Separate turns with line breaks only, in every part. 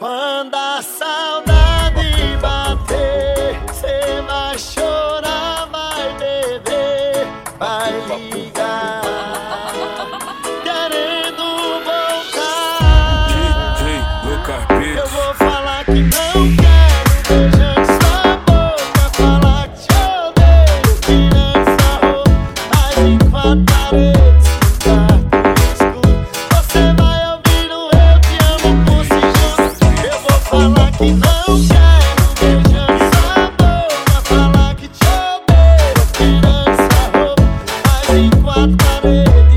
Quando a saudade bater, cê vai chorar, vai beber, vai ligar, querendo voltar. Eu vou falar que não quero, beijando sua boca, falar que te odeio, tirando essa roupa, mas em quatro paredes, você vai ouvir no Eu Te Amo por segundo. Eu vou falar que não quero, beijando sua boca, falar que te odeio, tirando essa roupa, mas em quatro paredes,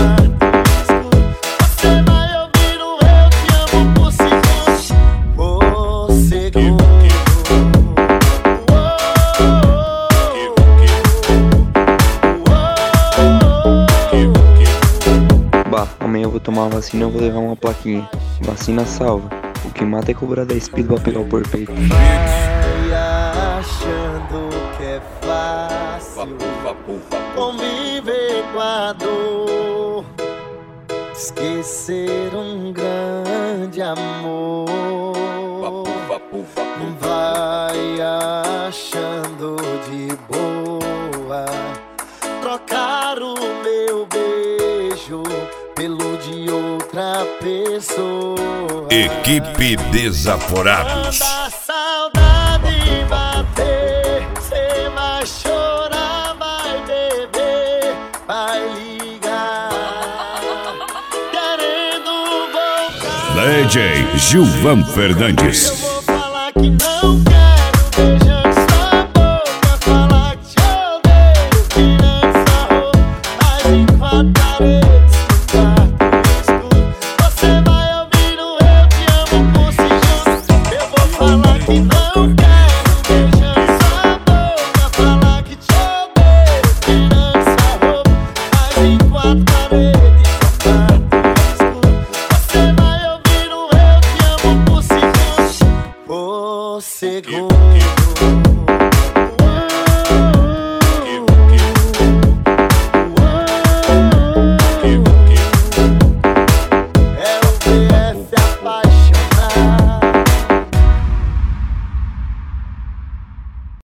você vai ouvir no Eu Te Amo por segundo. Por segundo.
Bah, amanhã eu vou tomar uma vacina e eu vou levar uma plaquinha. Vacina salva. O que mata é cobrar 10 pila pra pegar o porpeito.
Vai achando que é fácil conviver com a dor, esquecer um grande amor. Vai achando de boa trocar o meu beijo pelo de outra pessoa.
Equipe Desaforados.
Quando a saudade bater, cê vai chorar, vai beber, vai ligar, querendo voltar.
DJ Gilvan Fernandes.
Eu vou falar que não quero, beijando sua boca, falar que te odeio, tirando essa roupa, mas em quatro paredes, você vai ouvir no Eu Te Amo por segundo. Eu vou falar que não quero, beijando sua boca, falar que te odeio, tirando essa roupa, mas em quatro paredes, você vai ouvir no Eu Te Amo por segundo. Por segundo.